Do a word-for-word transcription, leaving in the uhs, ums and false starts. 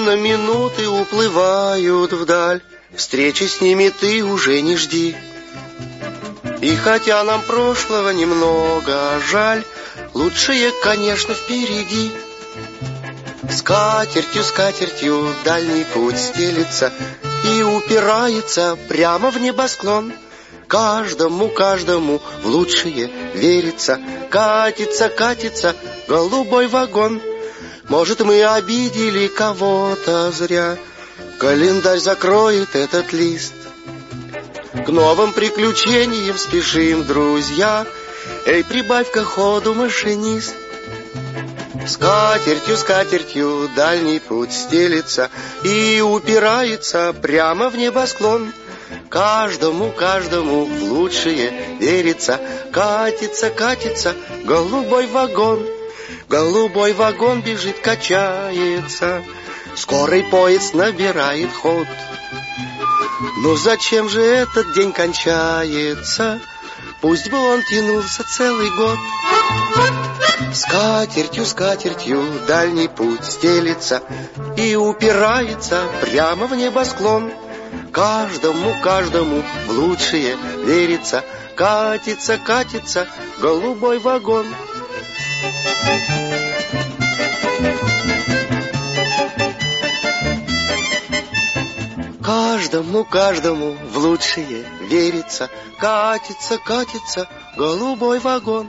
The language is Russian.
Медленно минуты уплывают вдаль, встречи с ними ты уже не жди. И хотя нам прошлого немного жаль, лучшее, конечно, впереди. Скатертью, скатертью дальний путь стелится и упирается прямо в небосклон. Каждому, каждому в лучшее верится. Катится, катится голубой вагон. Может, мы обидели кого-то зря, календарь закроет этот лист. К новым приключениям спешим, друзья. Эй, прибавь-ка ходу, машинист. Скатертью, скатертью дальний путь стелится и упирается прямо в небосклон. Каждому, каждому в лучшее верится. Катится, катится голубой вагон. Голубой вагон бежит, качается. Скорый поезд набирает ход. Ну зачем же этот день кончается? Пусть бы он тянулся целый год. Скатертью, скатертью дальний путь стелится и упирается прямо в небосклон. Каждому, каждому в лучшее верится. Катится, катится голубой вагон. Каждому, каждому в лучшее верится. Катится, катится голубой вагон.